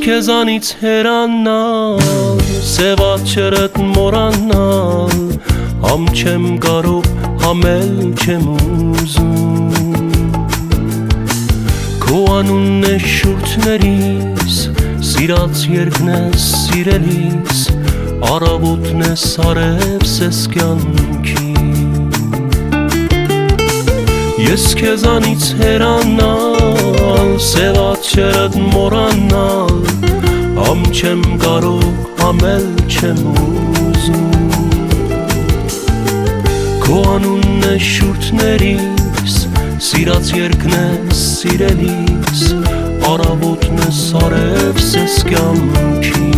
քեզանից հեռանալ, սևաչերդ մոռանալ, համ չեմ կարող, համ էլ չեմ ուզում։ Քո անունն է շուրթներիս, սիրած երկն ես սիրելիս, առավոտն ես արևս ես կյանքի։ Ես քեզանից հեռանալ, սևաչերդ մոռանալ, համ չեմ կարող, համ էլ չեմ ուզում։ Քո անունն է շուրթներիս, սիրած երկն ես սիրելիս, առավոտն ես արևս ես կյանքի։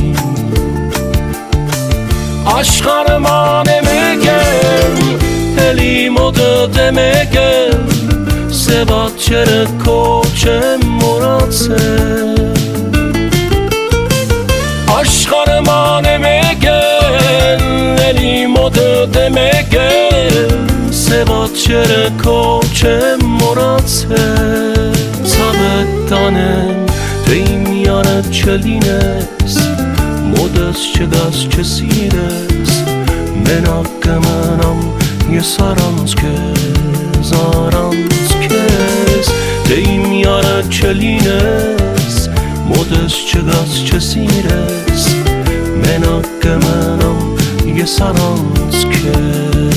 Աշխարհը ման է մեկ էլ, էլի մոտդ է մեկ էլ, սևաչերը քո չեմ մոռացել։ Աշխարհը ման է մեկ էլ, էլի մոտդ է մեկ էլ, սևաչերը քո չեմ մոռացել։ Ցավդ տանեմ, թե իմ յանը չլինես, մոտս չգաս չսիրես, մենակ կմնամ ես առանց քեզ, թե իմ յանը չլինես, մոտս չգաս չսիրես, մենակ կմնամ ես առանց քեզ։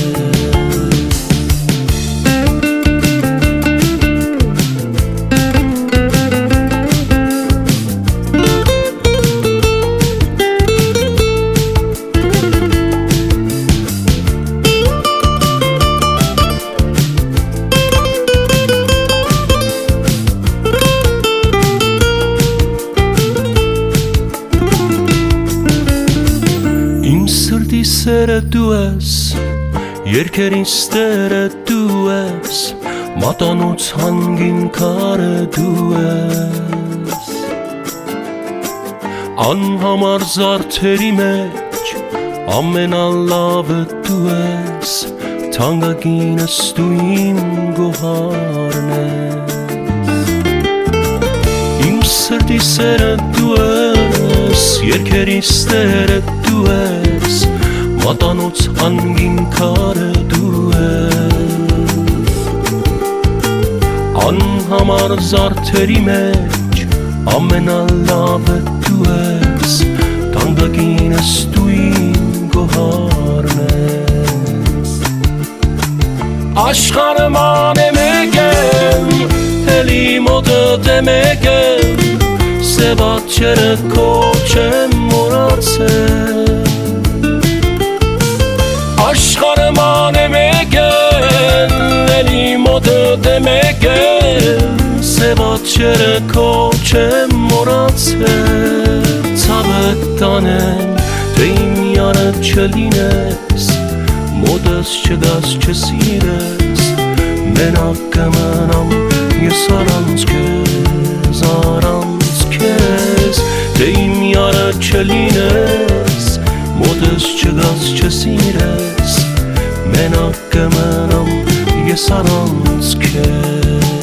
Սրտի սերը դու ես, երկերին ստերը դու ես, մատանոց հանգին քարը դու ես։ Անհամար զարդերի մեջ ամենալավը դու ես, թանկագինս դու իմ գոհարն ես։ Իմ սրտի սերը դու ես, երկերին ստերը դու ես, մատանոց հանգին քարը դու ես։ Անհամար զարդերի մեջ ամենալավը դու ես, թանկագինս դու իմ գոհարն ես։ Աշխարհը ման է մեկ էլ, էլի մոտդ է մեկ էլ, սևաչերը քո չեմ մոռացել։ Աշխարհը ման է մեկ էլ, էլի մոտդ է մեկ էլ, սևաչերը քո չեմ մոռացել։ Ցավդ տանեմ, թե իմ յանը չլինես, մոտս չգաս չսիրես, մենակ կմնամ ես առանց քեզ, թե իմ յանը չլինես, մոտս չգաս չսիրես, մենակ կմնամ ես առանց քեզ։